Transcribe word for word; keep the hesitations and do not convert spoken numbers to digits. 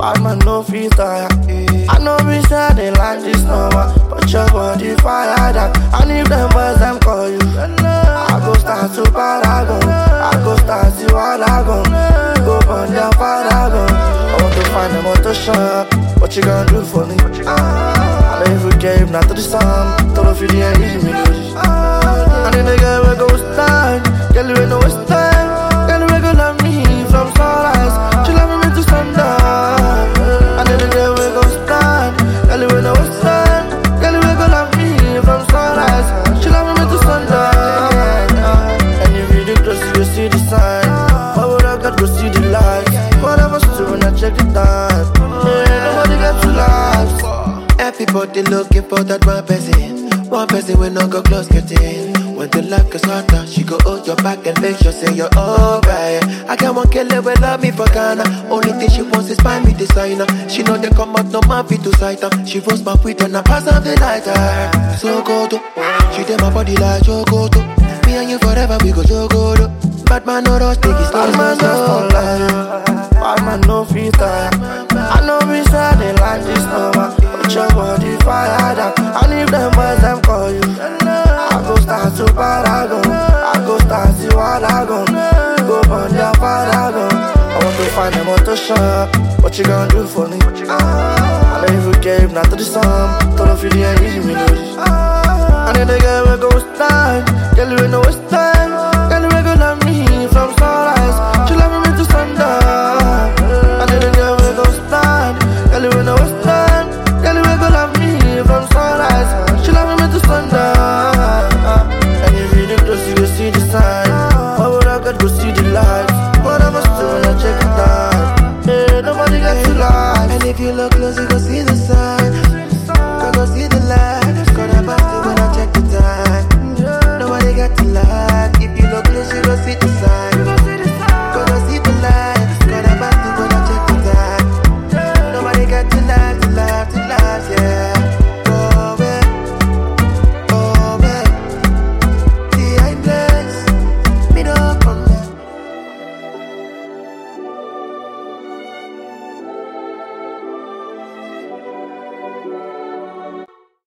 bad man no fit tire. I know we say they like this number, but your body fire that. And if them boys them call you, I go start to paragon, I go start to paragon, go burn down paragon. I want to find them out to shop. What you gonna do for me? I know if we gave not to the sun, don't know if you didn't leave me do this. And then the girl will go stand, girl you ain't no waste time. Girl we go love me from sunrise, she love me to sundown. And then the girl will go stand, girl you ain't no waste time. Girl we go love me from sunrise, she love me to sundown. And if you look close you will see the sign. Why would I got go see the light? What I was doing when I check it out. Yeah, nobody got to life. Everybody looking for that one person. One person will not go close, get in. When the life gets harder, she go hold your back and make sure say you're alright. I got one killer will love me for Ghana. Only thing she wants is buy me designer. She know they come out, no man fit to sight her. She roast my weed and I pass on the lighter. So go to, she did my body like Jogo to. Me and you forever, we go Jogo to. Bad man no rush, take it slow, Bad man just slow, don't lie. Bad man no fit tire. I know we say they like this number, but your body fire that. And if them boys them call you, I go start to paragon, I go start to paragon, go burn down paragon. I want to find them out to shop. What you gonna do for me? I know if you gave not to the sun, don't know if you didn't leave me do this. And then the girl will go stand, girl you ain't no waste time. Girl we go love me from sunrise, she love me to sundown. And then the girl will go stand, girl you ain't no waste time. Girl we go love me from sunrise, she love me to sundown. And if you look close you will see the sign. Why would I got go see the lights? What I must do when I check it out. Yeah, nobody got to lie. And if you look close, you go see the